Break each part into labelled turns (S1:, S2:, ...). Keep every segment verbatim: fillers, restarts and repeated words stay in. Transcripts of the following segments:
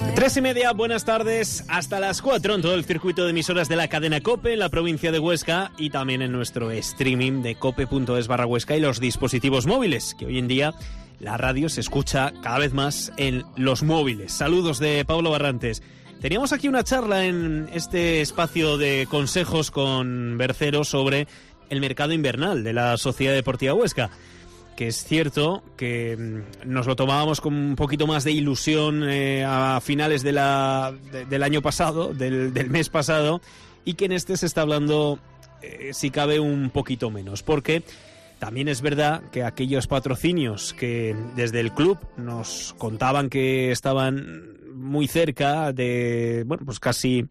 S1: Tres y media, buenas tardes, hasta las cuatro en todo el circuito de emisoras de la cadena COPE en la provincia de Huesca y también en nuestro streaming de cope.es barra Huesca y los dispositivos móviles, que hoy en día la radio se escucha cada vez más en los móviles. Saludos de Pablo Barrantes. Teníamos aquí una charla en este espacio de consejos con Bercero sobre el mercado invernal de la Sociedad Deportiva Huesca, que es cierto que nos lo tomábamos con un poquito más de ilusión eh, a finales de la, de, del año pasado, del, del mes pasado, y que en este se está hablando, eh, si cabe, un poquito menos, porque también es verdad que aquellos patrocinios que desde el club nos contaban que estaban muy cerca de, bueno, pues casi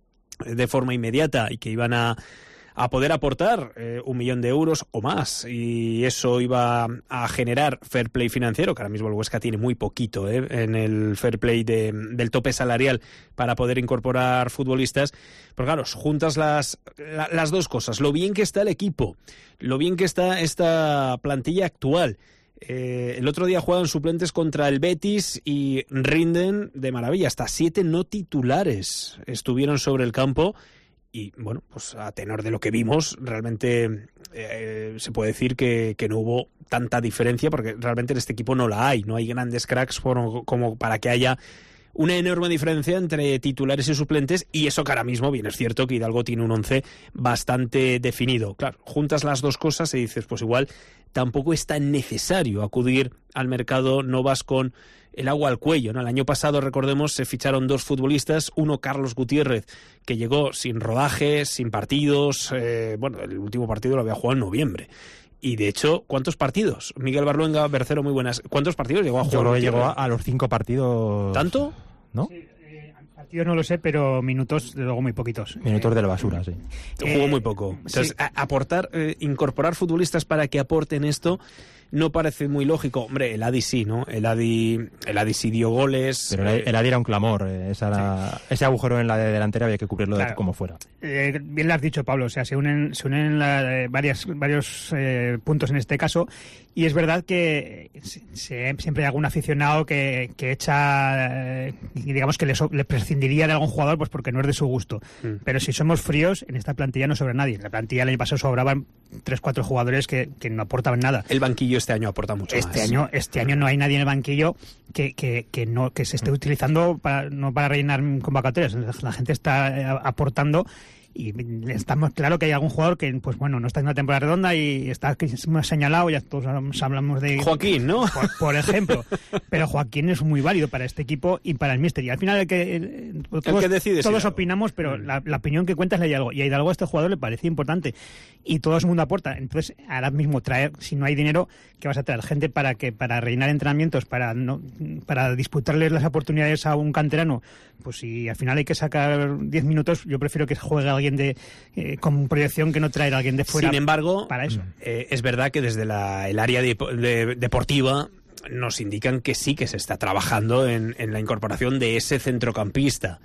S1: de forma inmediata y que iban a a poder aportar eh, un millón de euros o más, y eso iba a generar fair play financiero, que ahora mismo el Huesca tiene muy poquito eh, en el fair play de, del tope salarial para poder incorporar futbolistas. Pero claro, juntas las, la, las dos cosas, lo bien que está el equipo, lo bien que está esta plantilla actual. Eh, el otro día jugaban suplentes contra el Betis y rinden de maravilla, hasta siete no titulares estuvieron sobre el campo. Y bueno, pues a tenor de lo que vimos, realmente eh, se puede decir que, que no hubo tanta diferencia, porque realmente en este equipo no la hay, no hay grandes cracks por, como para que haya una enorme diferencia entre titulares y suplentes, y eso que ahora mismo, bien es cierto que Hidalgo tiene un once bastante definido. Claro, juntas las dos cosas y dices, pues igual tampoco es tan necesario acudir al mercado, no vas con el agua al cuello, ¿no? El año pasado, recordemos, se ficharon dos futbolistas, uno Carlos Gutiérrez, que llegó sin rodaje, sin partidos, eh, bueno, el último partido lo había jugado en noviembre. Y de hecho, ¿cuántos partidos? Miguel Barluenga, Bercero, muy buenas. ¿Cuántos partidos llegó a jugar?
S2: Yo creo que llegó a, a los cinco partidos.
S1: ¿Tanto?
S2: ¿No?
S3: Sí, eh, partidos no lo sé, pero minutos, de luego muy poquitos.
S2: Minutos de la basura, sí.
S1: Eh, Jugó muy poco. Entonces,
S3: sí.
S1: a, aportar, eh, incorporar futbolistas para que aporten esto no parece muy lógico. Hombre, el Adi sí, ¿no? El Adi, el Adi sí dio goles.
S2: Pero
S1: eh,
S2: el Adi era un clamor. Eh, esa era, sí. Ese agujero en la de delantera había que cubrirlo claro. de como fuera.
S3: Eh, bien lo has dicho, Pablo. O sea, se unen, se unen la, eh, varias, varios eh, puntos en este caso. Y es verdad que se, se, siempre hay algún aficionado que, que echa, eh, digamos que le, so, le prescindiría de algún jugador pues porque no es de su gusto. Mm. Pero si somos fríos, en esta plantilla no sobra nadie. En la plantilla el año pasado sobraban tres, cuatro jugadores que, que no aportaban nada.
S1: El banquillo este año aporta mucho
S3: este
S1: más.
S3: Año, este año no hay nadie en el banquillo que, que, que, no, que se esté utilizando para, no para rellenar convocatorias. La gente está aportando. Y estamos claro que hay algún jugador que, pues bueno, no está en una temporada redonda y está más señalado, ya todos hablamos de
S1: Joaquín, ¿no?
S3: Por, por ejemplo. Pero Joaquín es muy válido para este equipo y para el míster. Y al final el que, el, todos,
S1: el que decide
S3: todos
S1: si
S3: opinamos, pero la, la opinión que cuenta es la de Hidalgo. Y a Hidalgo a este jugador le parece importante. Y todo el mundo aporta. Entonces, ahora mismo traer, si no hay dinero, ¿qué vas a traer? Gente para que para rellenar entrenamientos, para no para disputarles las oportunidades a un canterano. Pues si al final hay que sacar diez minutos, yo prefiero que juegue alguien de eh, con proyección que no traer a alguien de fuera.
S1: Sin embargo,
S3: para eso.
S1: Eh, es verdad que desde la, el área de, de, deportiva nos indican que sí que se está trabajando en, en la incorporación de ese centrocampista.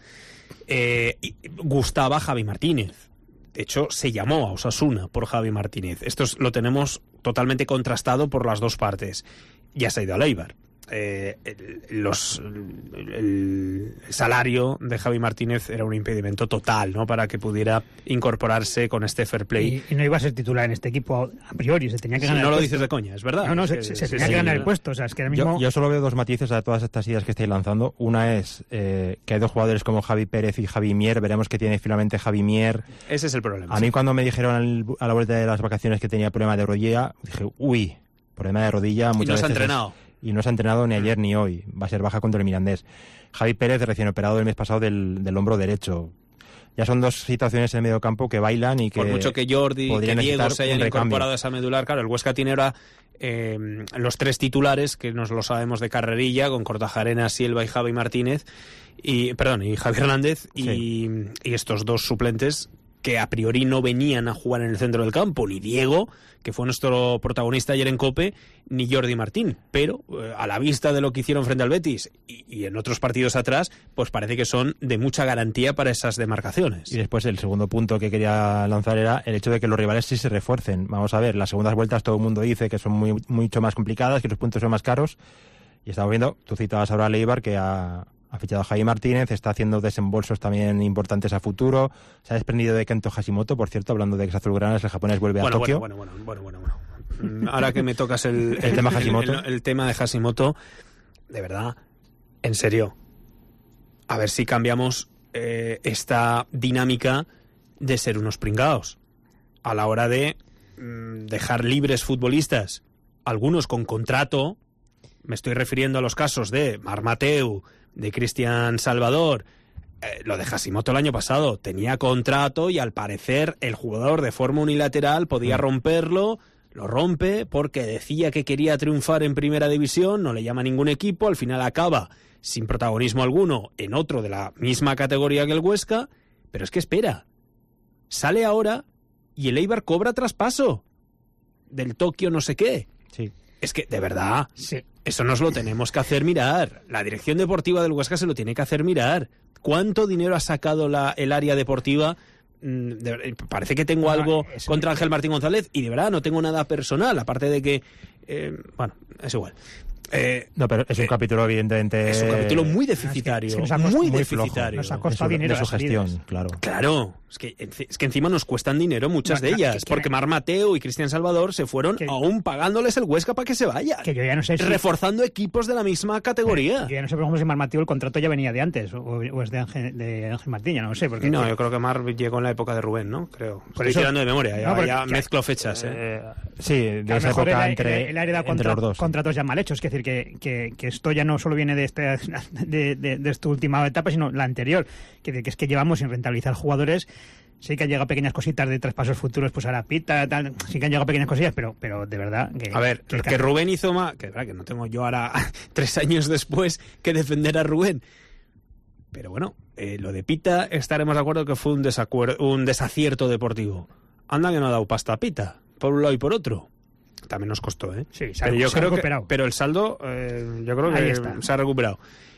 S1: Eh, gustaba Javi Martínez. De hecho, se llamó a Osasuna por Javi Martínez. Esto es, lo tenemos totalmente contrastado por las dos partes. Ya se ha ido a Eibar. Eh, el, los, el, el salario de Javi Martínez era un impedimento total, ¿no? Para que pudiera incorporarse con este fair play.
S3: Y, y no iba a ser titular en este equipo a priori, se tenía que ganar.
S1: Si no
S3: el
S1: lo
S3: puesto.
S1: Dices de coña, es verdad.
S3: No, no,
S1: es
S3: se,
S1: que,
S3: se, se
S1: sí,
S3: tenía
S1: sí,
S3: que ganar
S1: sí,
S3: el puesto. O sea, es que ahora mismo...
S2: yo, yo solo veo dos matices a todas estas ideas que estáis lanzando. Una es eh, que hay dos jugadores como Javi Pérez y Javi Mier. Veremos qué tiene finalmente Javi Mier.
S1: Ese es el problema.
S2: A
S1: sí.
S2: mí cuando me dijeron al, a la vuelta de las vacaciones que tenía problema de rodilla, dije, uy, problema de rodilla.
S1: Y no se ha
S2: veces
S1: entrenado.
S2: Es, y no se ha entrenado ni ayer ni hoy. Va a ser baja contra el Mirandés. Javi Pérez, recién operado el mes pasado del, del hombro derecho. Ya son dos situaciones en el medio campo que bailan y que...
S1: Por mucho que Jordi y que Diego se hayan incorporado a esa medular, claro, el Huesca tiene ahora eh, los tres titulares, que nos lo sabemos de carrerilla, con Cortajarena, Silva y Javi Martínez, y perdón, y Javi Hernández, sí. y, y estos dos suplentes que a priori no venían a jugar en el centro del campo, ni Diego, que fue nuestro protagonista ayer en COPE, ni Jordi Martín, pero eh, a la vista de lo que hicieron frente al Betis y, y en otros partidos atrás, pues parece que son de mucha garantía para esas demarcaciones.
S2: Y después el segundo punto que quería lanzar era el hecho de que los rivales sí se refuercen. Vamos a ver, las segundas vueltas todo el mundo dice que son muy mucho más complicadas, que los puntos son más caros, y estamos viendo, tú citabas ahora a Eibar, que ha, Ha fichado a Javi Martínez, está haciendo desembolsos también importantes a futuro. Se ha desprendido de Kento Hashimoto, por cierto, hablando de ex azulgranas, el japonés vuelve
S1: bueno,
S2: a Tokio.
S1: Bueno, bueno, bueno, bueno, bueno, bueno. Ahora que me tocas el,
S2: el, el tema Hashimoto.
S1: El, el, el tema de Hashimoto, de verdad, en serio, a ver si cambiamos eh, esta dinámica de ser unos pringaos a la hora de mm, dejar libres futbolistas, algunos con contrato. Me estoy refiriendo a los casos de Marc Mateu, de Cristian Salvador. Eh, lo de Hashimoto el año pasado tenía contrato y al parecer el jugador de forma unilateral podía romperlo, lo rompe porque decía que quería triunfar en primera división, no le llama a ningún equipo, al final acaba sin protagonismo alguno en otro de la misma categoría que el Huesca, pero es que espera, sale ahora y el Eibar cobra traspaso del Tokio no sé qué.
S2: Sí. Es
S1: que, de verdad,
S3: sí.
S1: Eso nos lo tenemos que hacer mirar. La dirección deportiva del Huesca se lo tiene que hacer mirar. ¿Cuánto dinero ha sacado la, el área deportiva? De, parece que tengo no, algo contra Ángel Martín González y de verdad no tengo nada personal, aparte de que... Eh, bueno, es igual. Eh,
S2: no, pero es un
S1: eh,
S2: capítulo evidentemente...
S1: Es un capítulo muy deficitario, es que, es que nos muy, muy deficitario.
S3: Nos ha costado
S2: de su,
S3: dinero
S2: de su gestión, claro.
S1: Claro, es que, es que encima nos cuestan dinero muchas no, de ellas, que, que, porque Marc Mateu y Cristian Salvador se fueron que, aún pagándoles el Huesca para que se vayan.
S3: Que yo ya no sé si...
S1: Reforzando equipos de la misma categoría.
S3: Yo ya no sé, por ejemplo, si Marc Mateu el contrato ya venía de antes, o, o es de Ángel, de Ángel Martín, ya no lo sé. Porque
S1: no,
S3: que...
S1: yo creo que Marc llegó en la época de Rubén, ¿no? Creo.
S3: Por
S1: Estoy
S3: eso...
S1: tirando de memoria, ya,
S3: no,
S1: ya
S3: que,
S1: mezclo fechas. ¿eh?
S2: Eh, sí, de esa época
S3: era,
S2: entre,
S3: el área de
S2: entre
S3: contra,
S2: los dos.
S3: Contratos ya mal hechos, es decir, que, que, que esto ya no solo viene de, este, de, de, de esta última etapa, sino la anterior, que, que es que llevamos sin rentabilizar jugadores. Sí que han llegado pequeñas cositas de traspasos futuros, pues ahora Pita, tal, sí que han llegado pequeñas cosillas, pero, pero de verdad... Que,
S1: a ver, que, que Rubén hizo más... Que, verdad, que no tengo yo ahora, tres años después, que defender a Rubén. Pero bueno, eh, lo de Pita estaremos de acuerdo que fue un, desacuerdo, un desacierto deportivo. Anda que no ha dado pasta a Pita, por un lado y por otro. También nos costó, ¿eh?
S3: Sí, se ha,
S1: pero yo
S3: se
S1: creo
S3: ha recuperado.
S1: Que, pero el saldo, eh, yo creo que
S3: está.
S1: se ha recuperado.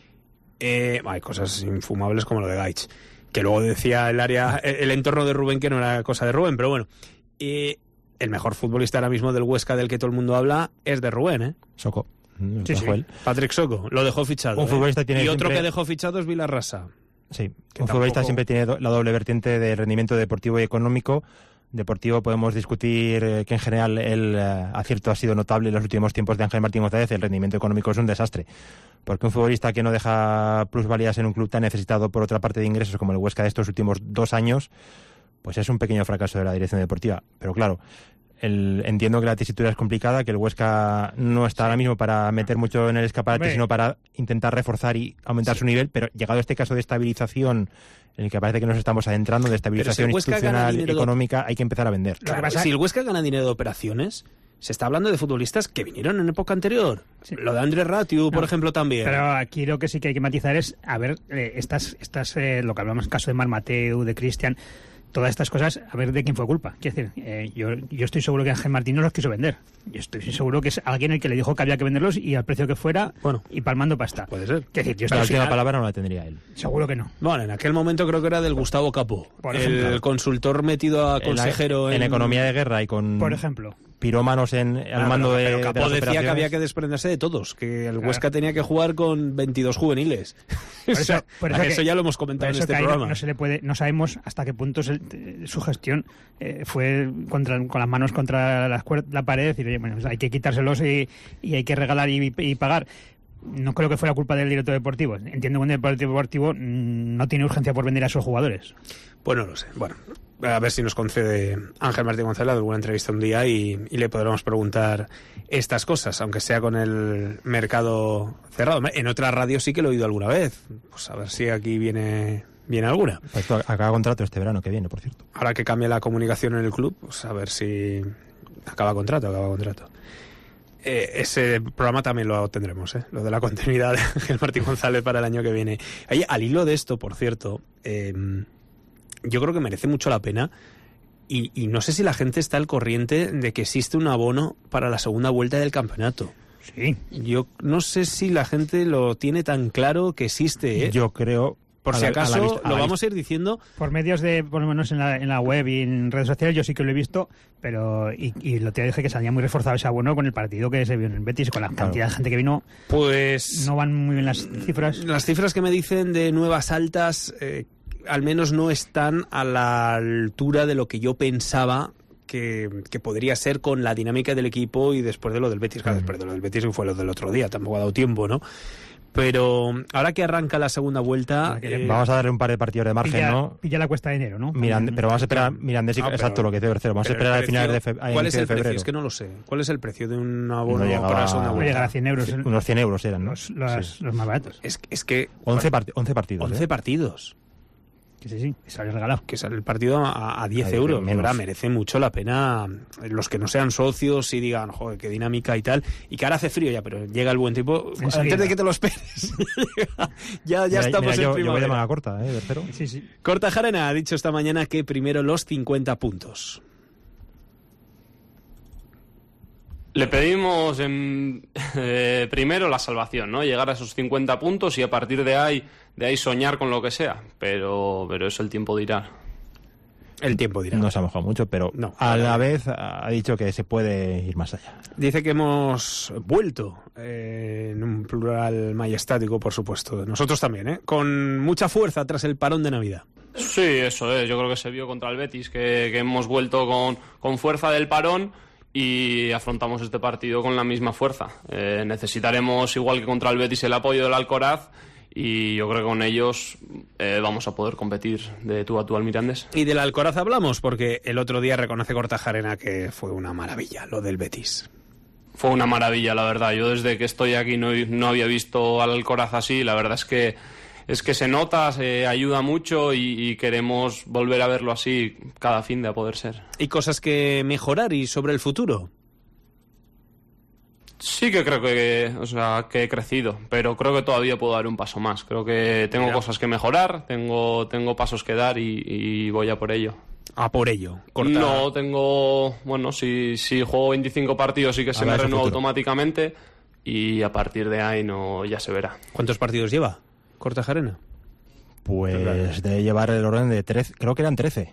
S1: Eh, hay cosas infumables como lo de Gaich, que luego decía el área, el entorno de Rubén que no era cosa de Rubén, pero bueno. Eh, el mejor futbolista ahora mismo del Huesca del que todo el mundo habla es de Rubén, ¿eh?
S2: Soco.
S1: Sí, sí. Patrick Soco, lo dejó fichado.
S2: Un futbolista
S1: ¿eh?
S2: tiene
S1: y otro
S2: siempre...
S1: que dejó fichado es Vilarrasa.
S2: Sí, un tampoco... futbolista siempre tiene la doble vertiente de rendimiento deportivo y económico. Deportivo podemos discutir eh, que en general el eh, acierto ha sido notable en los últimos tiempos de Ángel Martín González. El rendimiento económico es un desastre, porque un futbolista que no deja plusvalías en un club tan necesitado por otra parte de ingresos como el Huesca de estos últimos dos años, pues es un pequeño fracaso de la dirección deportiva. Pero claro, el, entiendo que la tesitura es complicada, que el Huesca no está sí. ahora mismo para meter mucho en el escaparate, Hombre. sino para intentar reforzar y aumentar sí. su nivel, pero llegado a este caso de estabilización en el que parece que nos estamos adentrando, de estabilización si institucional y económica, de... hay que empezar a vender.
S1: Claro, si el Huesca gana dinero de operaciones, se está hablando de futbolistas que vinieron en época anterior. Sí. Lo de Andrés Ratiu, no, por ejemplo, también.
S3: Pero aquí lo que sí que hay que matizar es, a ver, eh, estas, estas eh, lo que hablamos en el caso de Marc Mateu, de Cristian, todas estas cosas, a ver de quién fue culpa. Quiero decir, eh, yo, yo estoy seguro que Ángel Martín no los quiso vender. Yo estoy seguro que es alguien el que le dijo que había que venderlos y al precio que fuera,
S1: bueno,
S3: y palmando pasta.
S1: Puede ser.
S3: Quiero decir, yo
S2: Pero la última
S3: final,
S2: palabra no la tendría él.
S3: Seguro que no.
S1: Bueno, en aquel momento creo que era del Gustavo Capó,
S3: por
S1: ejemplo, el consultor metido a consejero
S2: en,
S1: en,
S2: en economía de guerra y con...
S3: Por ejemplo.
S2: pirómanos en al
S1: claro,
S2: mando
S1: pero,
S2: de,
S1: pero Capó
S2: de las
S1: decía
S2: operaciones.
S1: Que había que desprenderse de todos, que el
S3: claro.
S1: Huesca tenía que jugar con veintidós juveniles.
S3: Por eso,
S1: o sea,
S3: por eso,
S1: eso
S3: que,
S1: ya lo hemos comentado en este programa.
S3: No se le puede, no sabemos hasta qué punto se, su gestión eh, fue contra, con las manos contra la, la pared, decir, oye, bueno, pues hay que quitárselos y, y hay que regalar y, y pagar. No creo que fuera culpa del director deportivo. Entiendo que un director deportivo no tiene urgencia por vender a esos jugadores.
S1: Pues no lo sé. Bueno, a ver si nos concede Ángel Martín González alguna entrevista un día y, y le podremos preguntar estas cosas, aunque sea con el mercado cerrado. En otra radio sí que lo he oído alguna vez. Pues a ver si aquí viene, viene alguna.
S2: Esto acaba contrato este verano que viene, por cierto.
S1: Ahora que cambia la comunicación en el club, pues a ver si acaba contrato, acaba contrato. Eh, ese programa también lo tendremos, ¿eh? Lo de la continuidad de Ángel Martín González para el año que viene. Oye, al hilo de esto, por cierto, eh, yo creo que merece mucho la pena y, y no sé si la gente está al corriente de que existe un abono para la segunda vuelta del campeonato.
S3: Sí.
S1: Yo no sé si la gente lo tiene tan claro que existe, ¿eh?
S2: Yo creo
S1: Por
S2: A
S1: si
S2: la-
S1: acaso,
S2: a la vista- a
S1: lo
S2: la
S1: vamos a ir diciendo.
S3: Por medios de, por lo menos en la, en la web y en redes sociales, yo sí que lo he visto, pero y, y lo te dije que salía muy reforzado ese abono con el partido que se vio en el Betis, con la
S2: Claro.
S3: cantidad de gente que vino.
S1: Pues
S3: No van muy bien las cifras.
S1: las cifras que me dicen de nuevas altas, eh, al menos no están a la altura de lo que yo pensaba que, que podría ser con la dinámica del equipo y después de lo del Betis. Claro, después de lo del Betis, que fue lo del otro día, tampoco ha dado tiempo, ¿no? Pero ahora que arranca la segunda vuelta... eh,
S2: Vamos a darle un par de partidos de margen,
S3: Pilla,
S2: ¿no?
S3: pilla la cuesta de enero, ¿no?
S2: Mirand- pero vamos a esperar Mirandés, y-
S1: Ah, pero-
S2: exacto lo que dice Bercero. Vamos a
S1: pero
S2: esperar
S1: el
S2: a finales de,
S1: precio-
S2: fe- a
S1: ¿Cuál es
S2: inicio
S1: el
S2: de
S1: precio?
S2: febrero.
S1: Es que no lo sé. ¿Cuál es el precio de un abono
S2: No llegaba
S1: para la segunda
S2: a-
S3: Puede
S1: vuelta?
S3: llegar a cien euros.
S2: Sí,
S3: el-
S2: unos cien euros eran, ¿no?
S3: los, los,
S2: Sí.
S3: los más baratos.
S1: Es, es que...
S2: once, part- once partidos.
S1: once
S2: ¿eh?
S1: partidos.
S3: Que sí, sí, se lo había regalado.
S1: Que sale el partido a, a diez
S2: A diez
S1: euros.
S2: menos.
S1: ¿Verdad? Merece mucho la pena los que no sean socios y digan, joder, qué dinámica y tal. Y que ahora hace frío ya, pero llega el buen tiempo.
S3: Enseguida.
S1: Antes de que te lo esperes. ya ya
S2: Mira,
S1: estamos
S2: mira,
S1: en
S2: yo, yo voy de
S1: primavera.
S2: manga corta, ¿eh, Bercero?
S3: Sí, sí.
S1: Kortajarena ha dicho esta mañana que primero los cincuenta puntos.
S4: Le pedimos en, eh, primero la salvación, ¿no? Llegar a esos cincuenta puntos y a partir de ahí, de ahí soñar con lo que sea. Pero, pero eso el tiempo dirá.
S1: El tiempo dirá.
S2: No se ha mojado mucho, pero
S1: No.
S2: a la vez ha dicho que se puede ir más allá.
S1: Dice que hemos vuelto, eh, en un plural majestático, por supuesto. Nosotros también, ¿eh? Con mucha fuerza tras el parón de Navidad.
S4: Sí, eso es. Yo creo que se vio contra el Betis, que, que hemos vuelto con, con fuerza del parón y afrontamos este partido con la misma fuerza. Eh, necesitaremos, igual que contra el Betis, el apoyo del Alcoraz y yo creo que con ellos eh, vamos a poder competir de tú a tú al Mirandés.
S1: Y del Alcoraz hablamos, porque el otro día reconoce Kortajarena que fue una maravilla lo del Betis.
S4: Fue una maravilla, la verdad. Yo desde que estoy aquí no, no había visto al Alcoraz así. La verdad es que es que se nota, se ayuda mucho y, y queremos volver a verlo así cada fin de a poder ser.
S1: Y cosas que mejorar y sobre el futuro.
S4: Sí que creo que, o sea, que he crecido, pero creo que todavía puedo dar un paso más. Creo que tengo
S1: Mira.
S4: cosas que mejorar, tengo, tengo pasos que dar y, y voy a por ello.
S1: A por ello. Corta-
S4: No tengo, bueno, si, si juego veinticinco partidos y que se
S2: Habrá
S4: me
S2: ese
S4: renueva
S2: futuro.
S4: automáticamente y a partir de ahí no ya se verá.
S1: ¿Cuántos partidos lleva Kortajarena?
S2: Pues debe llevar el orden de trece, creo que eran trece.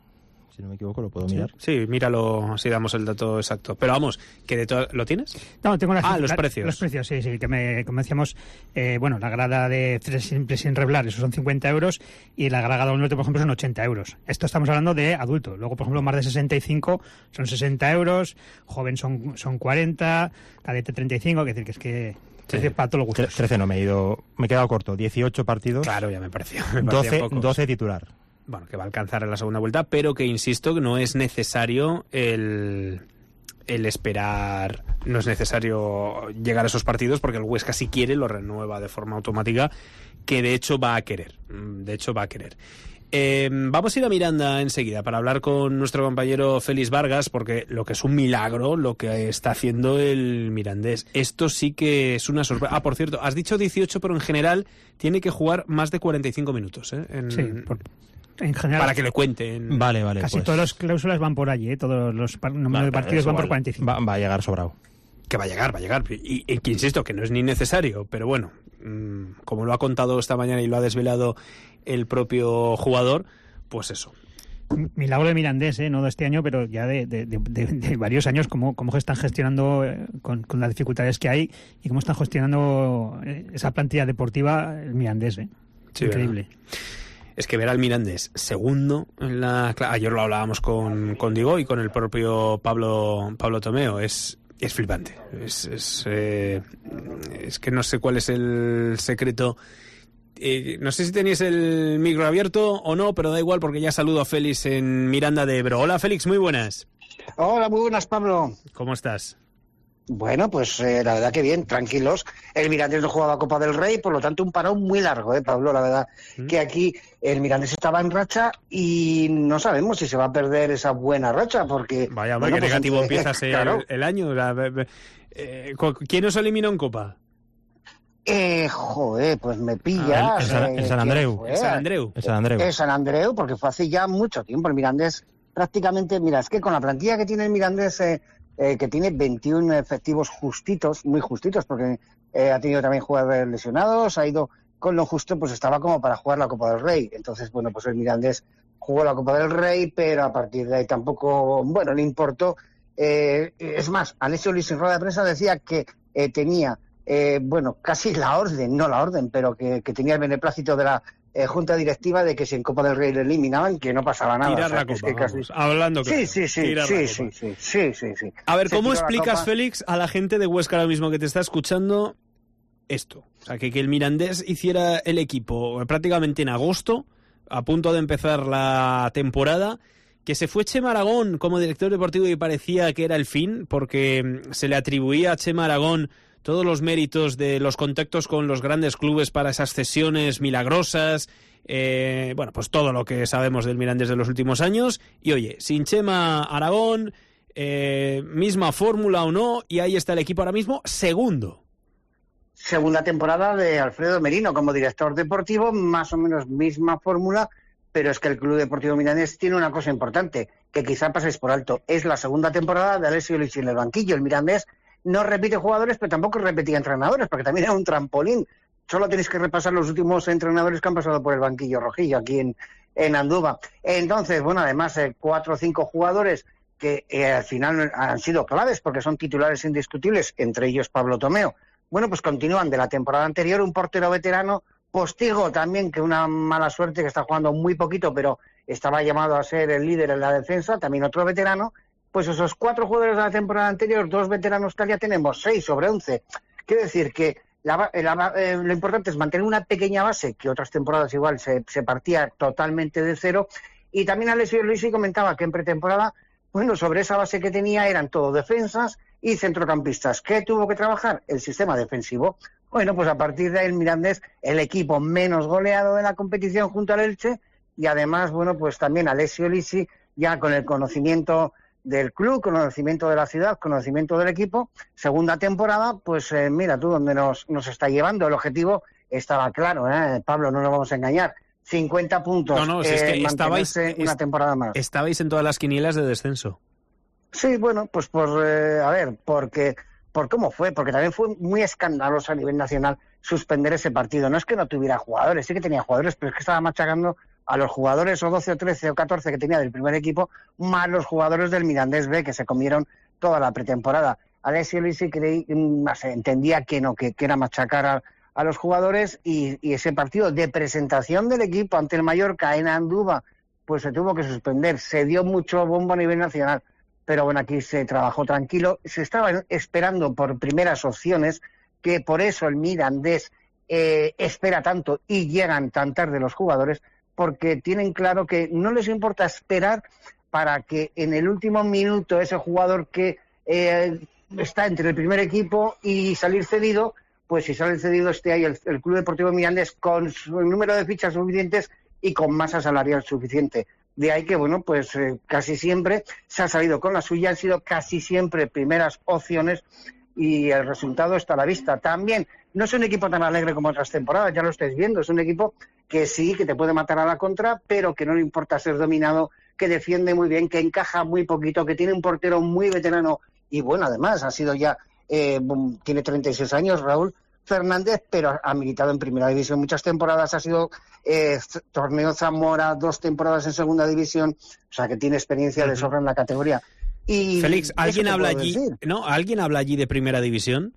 S2: Si no me equivoco, lo puedo mirar.
S1: Sí, míralo, así damos el dato exacto. Pero vamos, que de todo... ¿Lo tienes?
S3: No, tengo las,
S1: Ah, los
S3: la-
S1: precios.
S3: Los precios, sí, sí, que me, como decíamos, eh, bueno, la grada de tres siempre sin reblar, eso son cincuenta euros, y la grada del norte, por ejemplo, son ochenta euros. Esto estamos hablando de adulto. Luego, por ejemplo, más de sesenta y cinco son sesenta euros, joven son, son cuarenta, cadete treinta y cinco, es decir, que es que
S1: Sí.
S3: es para todos los
S2: Tre-
S3: gustos.
S2: trece no, me he ido, me he quedado corto. dieciocho partidos,
S1: Claro, ya me parecía. me parecían
S2: doce,
S1: pocos.
S2: doce titular.
S1: Bueno, que va a alcanzar en la segunda vuelta, pero que insisto que no es necesario el, el esperar, no es necesario llegar a esos partidos porque el Huesca si quiere lo renueva de forma automática, que de hecho va a querer, de hecho va a querer. Eh, vamos a ir a Miranda enseguida para hablar con nuestro compañero Félix Vargas, porque lo que es un milagro lo que está haciendo el Mirandés. Esto sí que es una sorpresa. Ah, por cierto, has dicho dieciocho, pero en general tiene que jugar más de cuarenta y cinco minutos, ¿eh? En-
S3: Sí, por- en general,
S1: para que le cuenten.
S2: Vale, vale.
S3: casi
S2: pues,
S3: todas las cláusulas van por allí, ¿eh? Todos los par- números
S2: vale,
S3: de partidos
S2: eso
S3: van por
S2: vale.
S3: cuarenta y cinco.
S2: Va, va a llegar sobrado.
S1: Que va a llegar, va a llegar. Y, y que insisto, que no es ni necesario, pero bueno, mmm, como lo ha contado esta mañana y lo ha desvelado el propio jugador, pues eso.
S3: Milagro de Mirandés, ¿eh? No de este año, pero ya de, de, de, de- de varios años, cómo, cómo se están gestionando eh, con, con las dificultades que hay y cómo están gestionando eh, esa plantilla deportiva el Mirandés. ¿eh?
S1: Sí,
S3: Increíble.
S1: Es que ver al Mirandés segundo en la... cla- Ayer lo hablábamos con, con Diego y con el propio Pablo, Pablo Tomeo. Es, es flipante. Es, es, eh, es que no sé cuál es el secreto. Eh, no sé si tenéis el micro abierto o no, pero da igual porque ya saludo a Félix en Miranda de Ebro. Hola Félix, muy buenas.
S5: Hola, muy buenas, Pablo.
S1: ¿Cómo estás?
S5: Bueno, pues eh, la verdad que bien, tranquilos. El Mirandés no jugaba Copa del Rey, por lo tanto un parón muy largo, ¿eh, Pablo? La verdad
S1: ¿Mm?
S5: que aquí el Mirandés estaba en racha y no sabemos si se va a perder esa buena racha, porque...
S1: Vaya, hombre,
S5: bueno,
S1: qué
S5: pues,
S1: negativo
S5: eh,
S1: empiezas el,
S5: claro.
S1: el año. La- be- be- eh, ¿Quién os eliminó en Copa?
S5: Eh, joder, pues me
S2: Ah,
S5: pillas.
S2: el- el San-
S5: eh,
S2: el
S5: ¿quién
S2: San Andreu.
S5: fue?
S1: ¿El San Andreu?
S2: El San Andreu.
S5: El San Andreu, porque fue hace ya mucho tiempo. El Mirandés prácticamente, mira, es que con la plantilla que tiene el Mirandés, eh, eh, que tiene veintiún efectivos justitos, muy justitos, porque eh, ha tenido también jugadores lesionados, ha ido con lo justo, pues estaba como para jugar la Copa del Rey. Entonces, bueno, pues el Mirandés jugó la Copa del Rey, pero a partir de ahí tampoco, bueno, le importó. Eh, es más, Alessio Lisi en rueda de prensa decía que eh, tenía, eh, bueno, casi la orden, no la orden, pero que, que tenía el beneplácito de la eh, Junta Directiva de que si en Copa del Rey le eliminaban, que no pasaba nada.
S1: Tirar
S5: o sea,
S1: la
S5: que
S1: copa,
S5: es que casi...
S1: vamos, hablando claro.
S5: Sí, sí, sí,
S1: Tirar
S5: sí,
S1: la
S5: sí,
S1: copa.
S5: sí, sí, sí, sí.
S1: A ver,
S5: Se
S1: ¿cómo
S5: tiró la
S1: explicas,
S5: copa.
S1: Félix, a la gente de Huesca ahora mismo que te está escuchando esto? O sea, que, que el Mirandés hiciera el equipo prácticamente en agosto, a punto de empezar la temporada, que se fue Chema Aragón como director deportivo y parecía que era el fin, porque se le atribuía a Chema Aragón todos los méritos de los contactos con los grandes clubes para esas cesiones milagrosas, eh, bueno, pues todo lo que sabemos del Mirandés de los últimos años. Y oye, sin Chema Aragón, eh, misma fórmula o no, y ahí está el equipo ahora mismo, segundo.
S5: Segunda temporada de Alfredo Merino como director deportivo, más o menos misma fórmula, pero es que el Club Deportivo Mirandés tiene una cosa importante, que quizá paséis por alto. Es la segunda temporada de Alessio Lisi en el banquillo. El Mirandés no repite jugadores, pero tampoco repetía entrenadores, porque también era un trampolín. Solo tenéis que repasar los últimos entrenadores que han pasado por el banquillo rojillo aquí en, en Andúba. Entonces, bueno, además, eh, cuatro o cinco jugadores que eh, al final han sido claves, porque son titulares indiscutibles, entre ellos Pablo Tomeo. Bueno, pues continúan de la temporada anterior, un portero veterano, Postigo también, que una mala suerte, que está jugando muy poquito, pero estaba llamado a ser el líder en la defensa, también otro veterano. Pues esos cuatro jugadores de la temporada anterior, dos veteranos tal, ya tenemos seis sobre once. Quiere decir que la, la, eh, lo importante es mantener una pequeña base, que otras temporadas igual se, se partía totalmente de cero. Y también Alessio Lisi comentaba que en pretemporada, bueno, sobre esa base que tenía eran todo defensas y centrocampistas. ¿Qué tuvo que trabajar? El sistema defensivo. Bueno, pues a partir de ahí el Mirandés, el equipo menos goleado de la competición junto al Elche, y además, bueno, pues también Alessio Lisi, ya con el conocimiento del club, conocimiento de la ciudad, conocimiento del equipo, segunda temporada, pues eh, mira tú dónde nos, nos está llevando. El objetivo estaba claro, ¿eh? Pablo, no nos vamos a engañar. cincuenta puntos,
S1: no, no, si
S5: eh,
S1: es que estabais,
S5: una
S1: est-
S5: temporada más.
S1: Estabais en todas las quinielas de descenso.
S5: Sí, bueno, pues por, eh, a ver, porque, por cómo fue, porque también fue muy escandaloso a nivel nacional suspender ese partido. No es que no tuviera jugadores, sí que tenía jugadores, pero es que estaba machacando a los jugadores o doce o trece o catorce que tenía del primer equipo, más los jugadores del Mirandés B, que se comieron toda la pretemporada. Alessio Lisi creí, no sé, entendía que no, que, que era machacar a, a los jugadores, y, y ese partido de presentación del equipo ante el Mallorca en Andúba, pues se tuvo que suspender. Se dio mucho bombo a nivel nacional, pero bueno, aquí se trabajó tranquilo. Se estaban esperando por primeras opciones, que por eso el Mirandés eh, espera tanto y llegan tan tarde los jugadores, porque tienen claro que no les importa esperar para que en el último minuto ese jugador que eh, está entre el primer equipo y salir cedido, pues si sale cedido esté ahí el, el Club Deportivo Mirandés con su número de fichas suficientes y con masa salarial suficiente. De ahí que, bueno, pues eh, casi siempre se ha salido con la suya, han sido casi siempre primeras opciones y el resultado está a la vista. También no es un equipo tan alegre como otras temporadas, ya lo estáis viendo, es un equipo que sí, que te puede matar a la contra, pero que no le importa ser dominado, que defiende muy bien, que encaja muy poquito, que tiene un portero muy veterano y bueno, además ha sido ya, eh, tiene treinta y seis años Raúl Fernández, pero ha militado en Primera División muchas temporadas, ha sido eh, torneo Zamora, dos temporadas en Segunda División, o sea que tiene experiencia de sobra en la categoría. Y
S1: Félix, ¿alguien habla allí?
S5: Decir.
S1: ¿No? ¿Alguien habla allí de Primera División?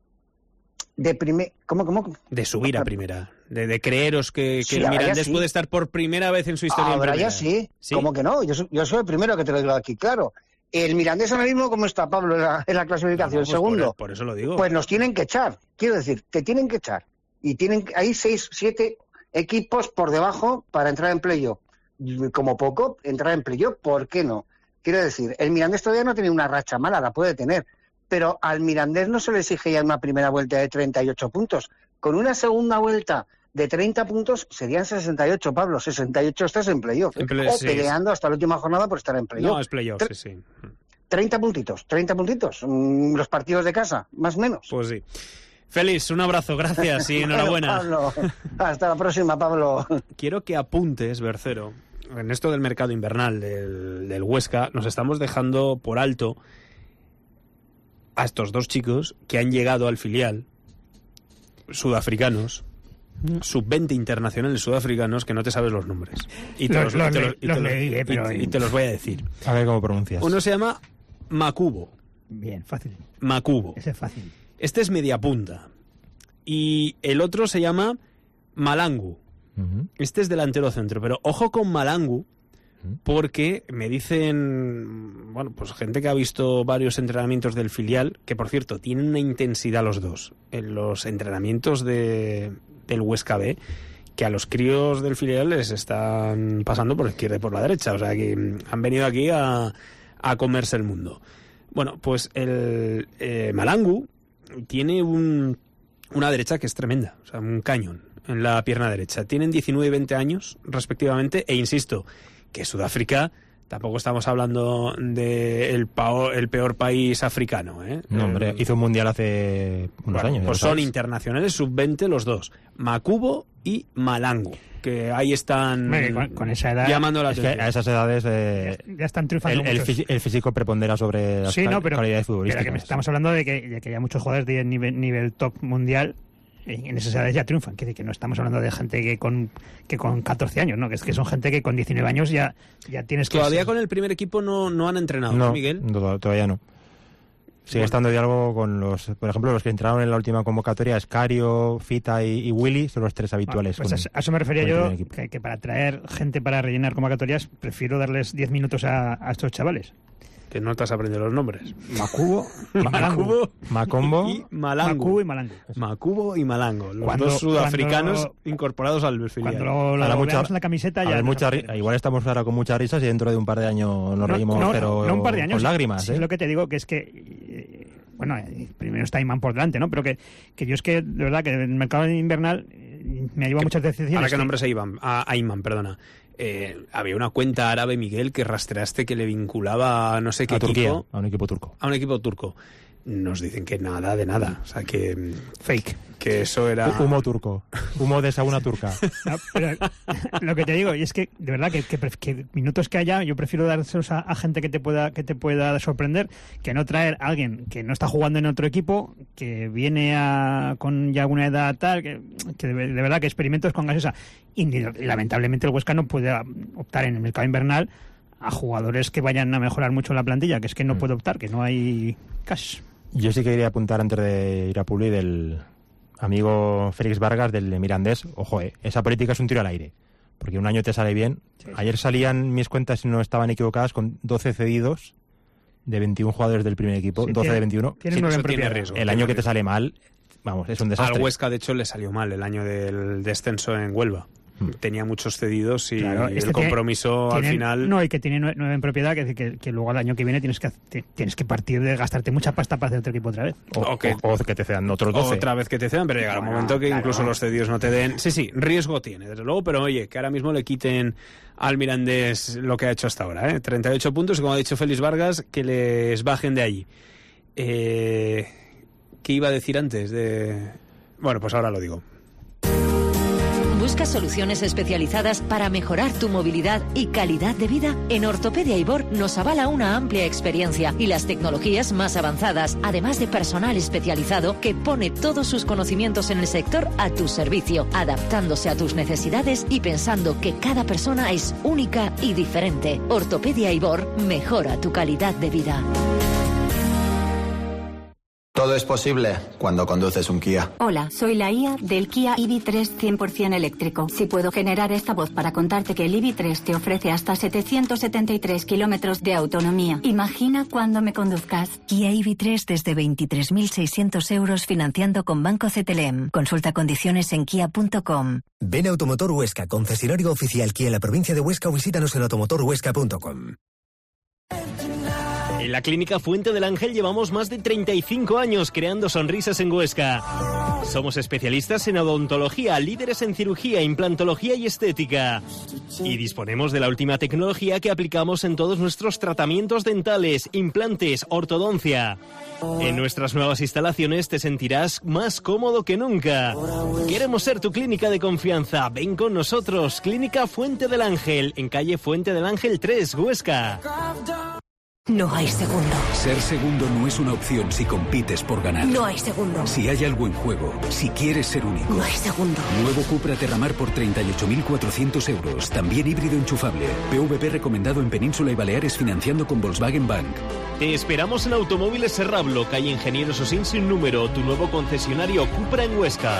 S5: De primer, ¿cómo, cómo?
S1: De subir a Primera, de, de creeros que, que
S5: Sí,
S1: el
S5: ahora ya
S1: Mirandés
S5: sí.
S1: puede estar por primera vez en su historia en
S5: Ahora
S1: Primera.
S5: ya sí.
S1: ¿Sí?
S5: ¿Cómo que no? Yo soy, yo soy el primero que te lo digo aquí, claro. El Mirandés ahora mismo, ¿cómo está, Pablo, en la, en la clasificación?
S1: No, no, pues
S5: Segundo.
S1: Por, por eso lo digo.
S5: Pues nos tienen que echar. Quiero decir, te tienen que echar. Y tienen hay seis, siete equipos por debajo para entrar en playoff. Como poco, entrar en playoff, ¿por qué no? Quiero decir, el Mirandés todavía no tiene una racha mala, la puede tener. Pero al Mirandés no se le exige ya una primera vuelta de treinta y ocho puntos. Con una segunda vuelta de treinta puntos serían sesenta y ocho, Pablo. sesenta y ocho estás en playoff. ¿eh?
S1: En play-
S5: o
S1: sí,
S5: peleando hasta la última jornada por estar en playoff.
S1: No, es playoff,
S5: Tre-
S1: sí, sí.
S5: treinta puntitos, treinta puntitos. Mm, los partidos de casa, más o menos.
S1: Pues sí. Félix, un abrazo, gracias y enhorabuena.
S5: Bueno, Pablo, hasta la próxima, Pablo.
S1: Quiero que apuntes, Bercero, en esto del mercado invernal del, del Huesca, nos estamos dejando por alto a estos dos chicos que han llegado al filial, sudafricanos, sub veinte internacionales sudafricanos que no te sabes los nombres. Y te
S3: Los-
S1: los,
S3: los
S1: y te
S3: le-
S1: los- y te
S3: los
S1: los-
S3: leí, eh,
S1: y-
S3: pero-
S1: y te los voy a decir.
S2: A ver cómo pronuncias.
S1: Uno se llama Makubo.
S3: Bien, fácil.
S1: Makubo.
S3: Ese es fácil.
S1: Este es media punta. Y el otro se llama Malangu.
S2: Ujú.
S1: Este es delantero centro, pero ojo con Malangu, porque me dicen, bueno, pues gente que ha visto varios entrenamientos del filial, que por cierto, tienen una intensidad los dos, en los entrenamientos de, del Huesca B, que a los críos del filial les están pasando por la izquierda y por la derecha, o sea que han venido aquí a, a comerse el mundo. Bueno, pues el eh, Malangu tiene un, una derecha que es tremenda, o sea, un cañón en la pierna derecha. Tienen diecinueve y veinte años, respectivamente, e insisto, que Sudáfrica, tampoco estamos hablando de el, pao- el peor país africano, ¿eh?
S2: No, hombre,
S1: Eh,
S2: hizo un mundial hace unos
S1: bueno,
S2: años. ya
S1: pues
S2: lo
S1: son
S2: sabes.
S1: internacionales sub veinte los dos, Makubo y Malangu, que ahí están
S3: Hombre, con- con esa edad-
S1: llamando la
S2: Es que
S1: atención.
S2: a esas edades eh,
S3: Ya están triunfando
S2: el, el
S3: muchos.
S2: fisi- el físico prepondera sobre las
S3: Sí,
S2: cal-
S3: no, pero,
S2: calidades
S3: pero
S2: futbolísticas.
S3: que me- estamos hablando de que, de que ya muchos jugadores de nivel, nivel top mundial eh, en esas edades ya triunfan. Que, que no estamos hablando de gente que con que con catorce años, ¿no? Que es que son gente que con diecinueve años ya, ya tienes que...
S1: Todavía
S3: ser-
S1: con el primer equipo no, no han entrenado, ¿no,
S2: No,
S1: Miguel?
S2: no, todavía no. Sigue
S1: Bueno.
S2: estando diálogo con los, por ejemplo, los que entraron en la última convocatoria, Escario, Fita y, y Willy, son los tres habituales.
S3: Pues
S2: con-
S3: a, a eso me refería
S2: con el
S3: yo,
S2: primer equipo.
S3: que, que para traer gente para rellenar convocatorias prefiero darles diez minutos a, a estos chavales.
S1: Que no te has aprendido los nombres.
S3: Makubo,
S1: Makubo
S2: Macombo,
S1: y Malangu.
S3: Makubo y Malangu.
S1: Makubo y Malango, los
S3: Cuando-
S1: dos sudafricanos
S3: cuando-
S1: incorporados al filial.
S3: Cuando lo, lo
S2: Habrá mucha-
S3: veamos en la camiseta
S2: a
S3: ya...
S2: ver,
S3: nos
S2: mucha ri-
S3: aprenderemos.
S2: igual estamos ahora con muchas risas y dentro de un par de años nos reímos,
S3: no,
S2: pero
S3: no un par de años,
S2: con lágrimas.
S3: sí,
S2: ¿eh?
S3: es lo que te digo, que es que eh, bueno, eh, primero está Iman por delante, ¿no? Pero que, que yo es que, de verdad, que el mercado invernal eh, me ha llevado muchas decepciones.
S1: Ahora que
S3: que-
S1: nombres a Iván, a, a Iman, perdona. Eh, había una cuenta árabe, Miguel, que rastreaste que le vinculaba a no sé qué
S2: A Turquía,
S1: equipo,
S2: a un equipo turco.
S1: a un equipo turco. Nos dicen que nada de nada. O sea, que,
S3: Fake.
S1: que eso era...
S2: Humo turco, humo de sauna turca.
S3: No, pero lo que te digo, y es que, de verdad, que, que, pref- que minutos que haya, yo prefiero dárselos a, a gente que te pueda que te pueda sorprender, que no traer a alguien que no está jugando en otro equipo, que viene a, con ya una edad tal, que, que de, de verdad que experimentos con gaseosa. Y, ni- y lamentablemente el Huesca no puede optar en el mercado invernal a jugadores que vayan a mejorar mucho la plantilla, que es que no
S2: Mm.
S3: puede optar, que no hay cash.
S2: Yo sí que quería apuntar antes de ir a Publi del amigo Félix Vargas del Mirandés. Ojo, eh, esa política es un tiro al aire, porque un año te sale bien.
S3: Sí, sí.
S2: Ayer salían mis cuentas, si no estaban equivocadas, con doce cedidos de veintiún jugadores del primer equipo,
S3: Sí,
S2: doce
S3: tiene-
S2: de veintiuno.
S3: tiene
S1: Sí,
S3: nueve
S1: eso
S3: en
S1: tiene
S3: propiedad.
S1: riesgo.
S2: El año que te sale mal, vamos, es un
S1: Al
S2: desastre.
S1: Huesca, de hecho, le salió mal el año del descenso en Huelva.
S2: Hmm.
S1: Tenía muchos cedidos y
S3: Claro, este
S1: el
S3: tiene-
S1: compromiso al
S3: tiene-
S1: final...
S3: No, y que tiene nue- nueve en propiedad, que, que, que luego al año que viene tienes que, te- tienes que partir de gastarte mucha pasta para hacer otro equipo otra vez.
S2: O,
S1: o que-
S2: o- o que te cedan otros doce.
S1: Otra vez que te cedan, pero llegará un
S3: Bueno,
S1: momento que
S3: claro.
S1: incluso los cedidos no te den... Sí, sí, riesgo tiene, desde luego, pero oye, que ahora mismo le quiten al Mirandés lo que ha hecho hasta ahora, ¿eh? treinta y ocho puntos y, como ha dicho Félix Vargas, que les bajen de allí. Eh, ¿Qué iba a decir antes? de Bueno, pues ahora lo digo.
S6: ¿Buscas soluciones especializadas para mejorar tu movilidad y calidad de vida? En Ortopedia Ibor nos avala una amplia experiencia y las tecnologías más avanzadas, además de personal especializado que pone todos sus conocimientos en el sector a tu servicio, adaptándose a tus necesidades y pensando que cada persona es única y diferente. Ortopedia Ibor mejora tu calidad de vida.
S7: Todo es posible cuando conduces un Kia.
S8: Hola, soy la I A del Kia E V tres cien por ciento eléctrico. Si puedo generar esta voz para contarte que el E V tres te ofrece hasta setecientos setenta y tres kilómetros de autonomía. Imagina cuando me conduzcas.
S9: Kia E V tres desde veintitrés mil seiscientos euros financiando con Banco C T L M. Consulta condiciones en kia punto com.
S10: Ven a Automotor Huesca, concesionario oficial Kia en la provincia de Huesca, o visítanos en automotor huesca punto com.
S1: En la Clínica Fuente del Ángel llevamos más de treinta y cinco años creando sonrisas en Huesca. Somos especialistas en odontología, líderes en cirugía, implantología y estética. Y disponemos de la última tecnología que aplicamos en todos nuestros tratamientos dentales, implantes, ortodoncia. En nuestras nuevas instalaciones te sentirás más cómodo que nunca. Queremos ser tu clínica de confianza. Ven con nosotros. Clínica Fuente del Ángel, en calle Fuente del Ángel tres, Huesca.
S9: No hay segundo.
S11: Ser segundo no es una opción si compites por ganar.
S9: No hay segundo.
S11: Si hay algo en juego, si quieres ser único.
S9: No hay segundo.
S11: Nuevo Cupra Terramar por treinta y ocho mil cuatrocientos euros. También híbrido enchufable. P V P recomendado en Península y Baleares financiando con Volkswagen Bank.
S1: Te esperamos en Automóviles Serrablo, calle Ingenieros Osín sin número, tu nuevo concesionario Cupra en Huesca.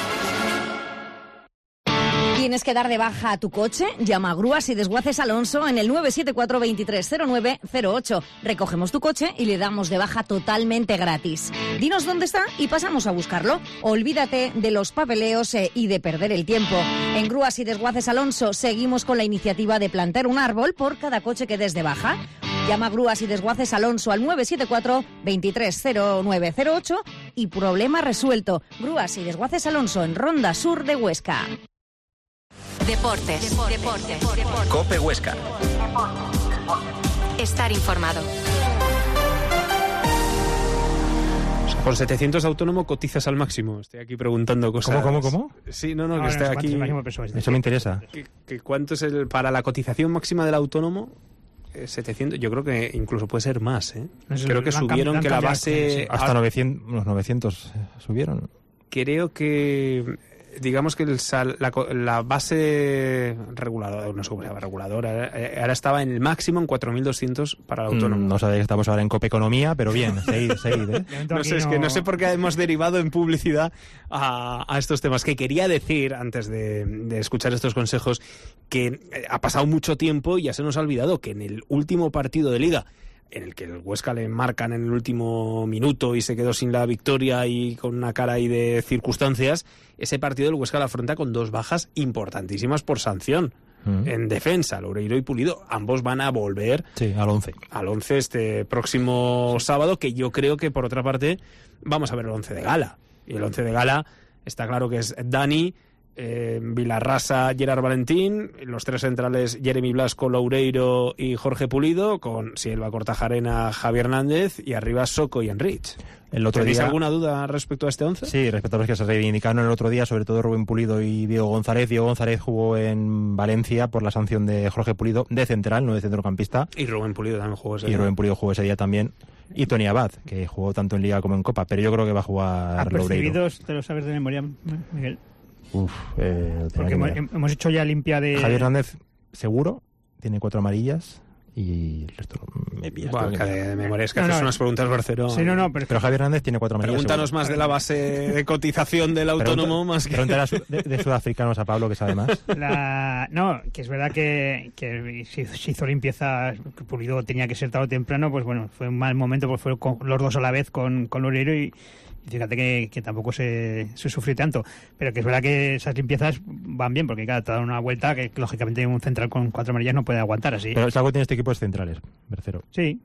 S12: ¿Tienes que dar de baja a tu coche? Llama a Grúas y Desguaces Alonso en el nueve siete cuatro, veintitrés cero nueve cero ocho. Recogemos tu coche y le damos de baja totalmente gratis. Dinos dónde está y pasamos a buscarlo. Olvídate de los papeleos eh, y de perder el tiempo. En Grúas y Desguaces Alonso seguimos con la iniciativa de plantar un árbol por cada coche que des de baja. Llama a Grúas y Desguaces Alonso al nueve siete cuatro, veintitrés cero nueve cero ocho y problema resuelto. Grúas y Desguaces Alonso en Ronda Sur de Huesca.
S9: Deportes. Deportes. Deportes. Deportes.
S7: Cope Huesca.
S9: Estar informado.
S1: Con setecientos autónomo cotizas al máximo. Estoy aquí preguntando cosas.
S2: ¿Cómo, cómo, cómo?
S1: Sí, no, no,
S3: No,
S1: que
S3: no,
S1: está
S3: no,
S1: aquí.
S2: Eso me interesa.
S1: Que, que ¿Cuánto es el para la cotización máxima del autónomo? Eh, setecientos, yo creo que incluso puede ser más, ¿eh?
S3: Es
S1: Creo
S3: el-
S1: que
S3: la cam-
S1: subieron
S3: la
S1: que la
S3: cambia-
S1: base...
S3: sí.
S2: Hasta
S1: ah,
S2: novecientos, unos novecientos eh, subieron.
S1: Creo que... Digamos que el sal- la, co- la base reguladora, no sé cómo se llama, reguladora, eh, ahora estaba en el máximo en cuatro mil doscientos para el autónomo.
S2: Mm, no sabéis que estamos ahora en Cope Economía, pero bien, seguid, seguid, ¿eh?
S1: No sé, es que no sé por qué hemos derivado en publicidad a, a estos temas. Que quería decir, antes de, de escuchar estos consejos, que eh, ha pasado mucho tiempo y ya se nos ha olvidado que en el último partido de Liga, en el que el Huesca le marcan en el último minuto y se quedó sin la victoria y con una cara ahí de circunstancias, ese partido el Huesca la afronta con dos bajas importantísimas por sanción.
S2: Mm.
S1: En defensa, Loureiro y Pulido, ambos van a volver
S2: Sí, al once.
S1: al once este próximo sábado, que yo creo que por otra parte vamos a ver el once de gala. Y el once de gala está claro que es Dani, eh, Vilarrasa, Gerard Valentín, los tres centrales Jeremy Blasco, Loureiro y Jorge Pulido, con Silva, Cortajarena, Javier Hernández y arriba Soco y Enrich.
S2: El otro
S1: ¿Tenéis
S2: día...
S1: alguna duda respecto a este once?
S2: Sí, respecto a los que se reivindicaron el otro día, sobre todo Rubén Pulido y Diego González. Diego González jugó en Valencia por la sanción de Jorge Pulido, de central, no de centrocampista.
S1: Y Rubén Pulido también jugó ese
S2: Y
S1: día.
S2: Rubén Pulido jugó ese día también. Y Tony Abad, que jugó tanto en Liga como en Copa. Pero yo creo que va a jugar Loureiro.
S3: Apercibidos, te lo sabes de memoria, Miguel.
S2: Uf, eh, tenía
S3: Porque
S2: que
S3: hemos,
S2: mirar.
S3: hemos hecho ya limpia de...
S2: Javier Hernández, seguro, tiene cuatro amarillas. Y el resto me pillas.
S1: Bueno,
S2: tengo que
S1: que
S2: mirar.
S1: de memoria, es que
S3: No,
S1: haces
S3: no.
S1: unas preguntas, Barceló.
S3: Sí, no, no, pero,
S2: Pero Javier Hernández tiene cuatro amarillas.
S1: Pregúntanos
S2: seguro.
S1: más de la base de cotización del autónomo,
S2: Pregunta-
S1: más que...
S2: Pregúntale a su- de, de sudafricanos a Pablo, que sabe más.
S3: La... No, que es verdad que, que se se hizo limpieza, que Pulido tenía que ser tarde o temprano, pues bueno, fue un mal momento, pues fue con los dos a la vez con, con Loureiro y, y fíjate que, que tampoco se, se sufrió tanto. Pero que es verdad que esas limpiezas van bien, porque cada te da una vuelta que lógicamente un central con cuatro amarillas no puede aguantar así.
S2: Pero algo tiene este equipo es centrales, Bercero.
S3: Sí.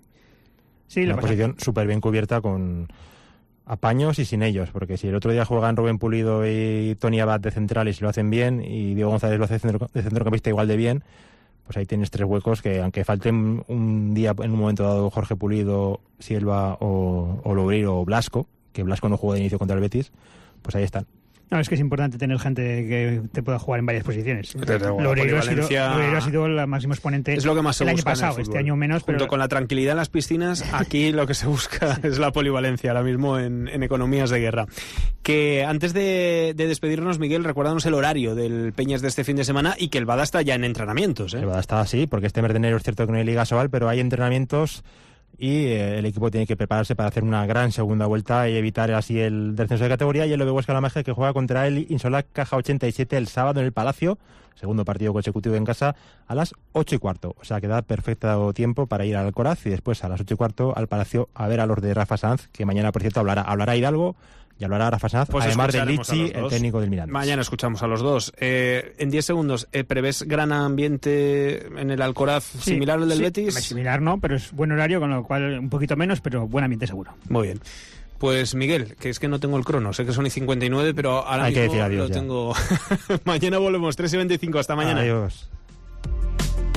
S3: Sí, lo
S2: Una
S3: que pasa-
S2: posición súper bien cubierta con apaños y sin ellos, porque si el otro día juegan Rubén Pulido y Tony Abad de centrales y lo hacen bien, y Diego González lo hace de centro- de centrocampista igual de bien, pues ahí tienes tres huecos que, aunque falten un día en un momento dado Jorge Pulido, Silva o, o Loureiro o Blasco, que Blasco no jugó de inicio contra el Betis, pues ahí están.
S3: No, es que es importante tener gente que te pueda jugar en varias posiciones.
S1: Desde luego, la
S3: Loureiro ha, sido,
S1: polivalencia
S3: Loureiro ha sido el máximo exponente
S1: Es lo que más se
S3: el año
S1: busca en el
S3: pasado,
S1: fútbol.
S3: este año menos,
S1: Junto
S3: pero
S1: con la tranquilidad en las piscinas, aquí lo que se busca es la polivalencia ahora mismo en, en economías de guerra. Que antes de, de despedirnos, Miguel, recuérdanos el horario del Peñas de este fin de semana y que el Bada está ya en entrenamientos, ¿eh?
S2: El Bada está así, porque este mes de enero es cierto que no hay Liga Sobal, pero hay entrenamientos y eh, el equipo tiene que prepararse para hacer una gran segunda vuelta y evitar así el descenso de categoría. Y el Lobe Huesca La Magia, que juega contra el Insolac Caja ochenta y siete el sábado en el Palacio, segundo partido consecutivo en casa, a las ocho y cuarto. O sea que da perfecto tiempo para ir al Alcoraz y después a las ocho y cuarto al Palacio a ver a los de Rafa Sanz, que mañana, por cierto, hablará, hablará Hidalgo y hablará Rafa Sanz,
S1: Pues
S2: además de
S1: escucharemos a
S2: Lichi,
S1: los
S2: el
S1: dos.
S2: técnico del Mirandés.
S1: Mañana escuchamos a los dos. Eh, en diez segundos, eh, ¿prevés gran ambiente en el Alcoraz
S3: sí,
S1: similar al del
S3: sí,
S1: Betis?
S3: Similar no, pero es buen horario, con lo cual un poquito menos, pero buen ambiente seguro.
S1: Muy bien. Pues Miguel, que es que no tengo el crono, sé que son y cincuenta y nueve, pero ahora
S2: Hay que
S1: mismo
S2: decir adiós
S1: lo
S2: ya.
S1: tengo. Mañana volvemos, tres y veinticinco, hasta mañana.
S2: Adiós.